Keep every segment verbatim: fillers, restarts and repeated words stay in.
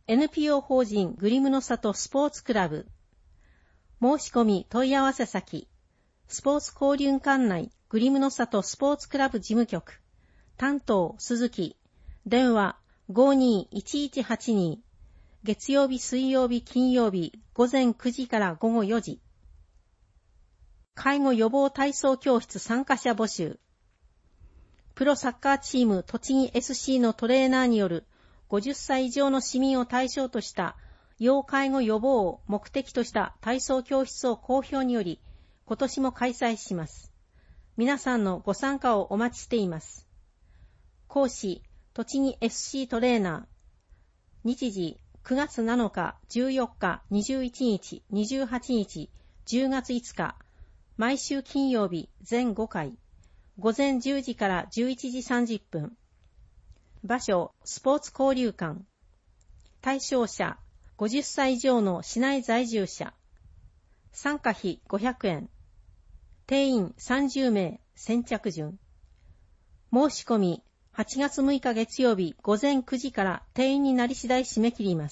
エヌピーオー 法人グリムの里スポーツクラブ。申し込み問い合わせ先、スポーツ交流館内グリムの里スポーツクラブ事務局、担当鈴木、電話 ごーにーいちいちはちに、月曜日、水曜日、金曜日、午前くじから午後よじ。介護予防体操教室参加者募集。プロサッカーチーム栃木 エスシー のトレーナーによるごじゅっさい以上の市民を対象とした要介護予防を目的とした体操教室を好評により、今年も開催します。皆さんのご参加をお待ちしています。講師、栃木 エスシー トレーナー。日時、くがつなのか、じゅうよっか、にじゅういちにち、にじゅうはちにち、じゅうがついつか、毎週金曜日、全ごかい。午前じゅうじからじゅういちじさんじゅっぷん。場所、スポーツ交流館。対象者、ごじゅっさい以上の市内在住者。参加費ごひゃくえん。定員さんじゅうめい、先着順。申し込み、はちがつむいか月曜日午前くじから定員になり次第締め切ります。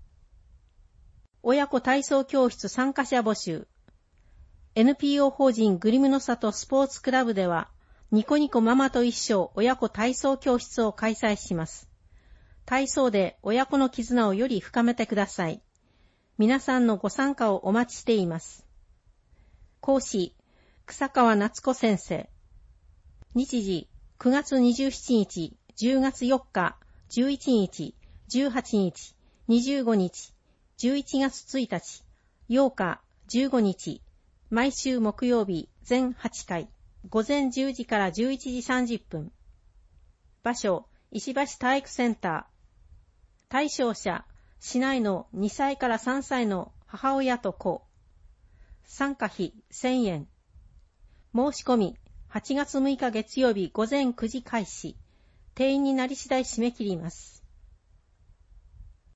親子体操教室参加者募集。エヌピーオー 法人グリムの里スポーツクラブでは、ニコニコママと一緒親子体操教室を開催します。体操で親子の絆をより深めてください。皆さんのご参加をお待ちしています。講師、草川夏子先生。日時、くがつにじゅうしちにち、じゅうがつよっか、じゅういちにち、じゅうはちにち、にじゅうごにち、じゅういちがつついたち、ようか、じゅうごにち、毎週木曜日全はちかい、午前じゅうじからじゅういちじさんじゅっぷん。場所、石橋体育センター。対象者、市内のにさいからさんさいの母親と子。参加費せんえん。申し込み、はちがつむいか月曜日午前くじ開始。定員になり次第締め切ります。